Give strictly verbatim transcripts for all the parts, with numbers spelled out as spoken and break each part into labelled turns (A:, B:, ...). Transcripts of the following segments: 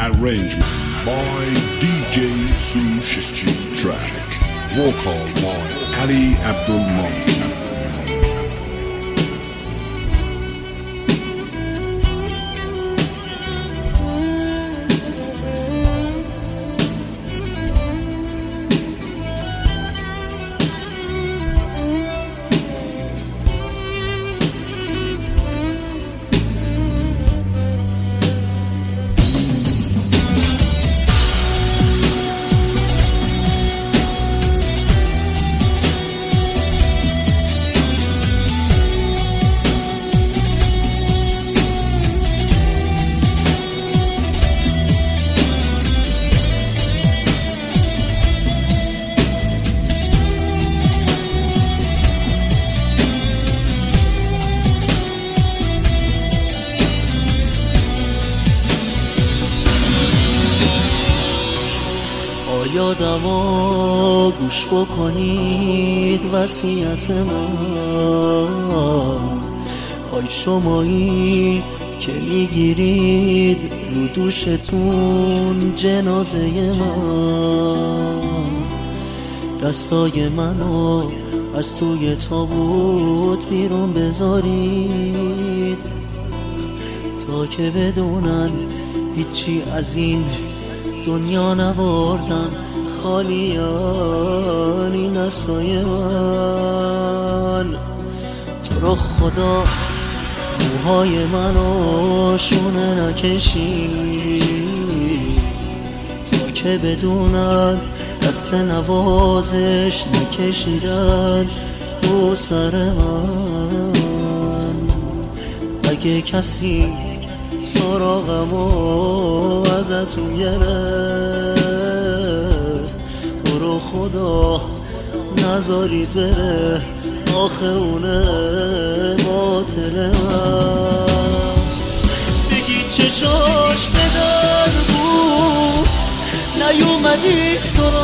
A: Arrangement by D J Sushistri Track. Vocal by Ali Abdul Malik.
B: یادمو گوش بکنید وصیت من، آی شمایی که میگیرید رو دوشتون جنازه من، دستای منو از توی تابوت بیرون بذارید تا که بدونن هیچی از این دنیا نبردم، خالیان این دستای من. تو رو خدا موهای منو شونه نکشید تا که بدونن دست نوازش نکشیدن رو سر من. اگه کسی سراغمو ازتون گرفت تو رو خدا نذارید بره، آخه اونه باطل من. بگید چشاش به در بود نیومدی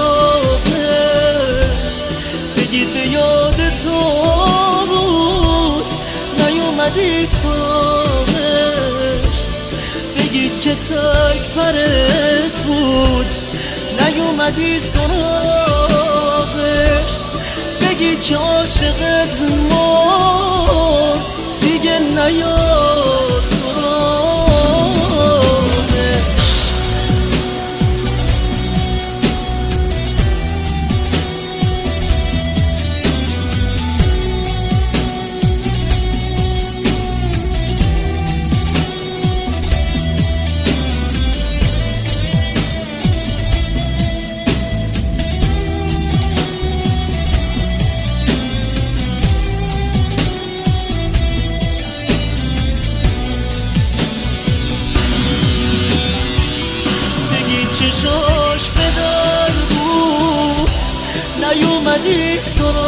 B: سراغش، بگید به یاد تو بود نیومدی سراغش، بگید که تک پرت بود نیومدی سراغش، بگید که عاشقت مرد دیگه نیاد سراغش. چشاش به در بود نیومدی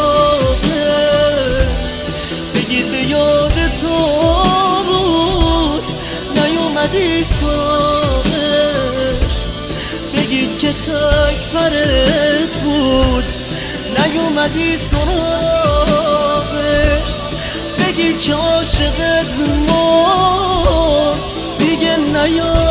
B: سراغش، بگید به یاد تو بود نیومدی سراغش، بگید که تک پرت بود نیومدی سراغش، بگید که عاشقت مرد دیگه نیاد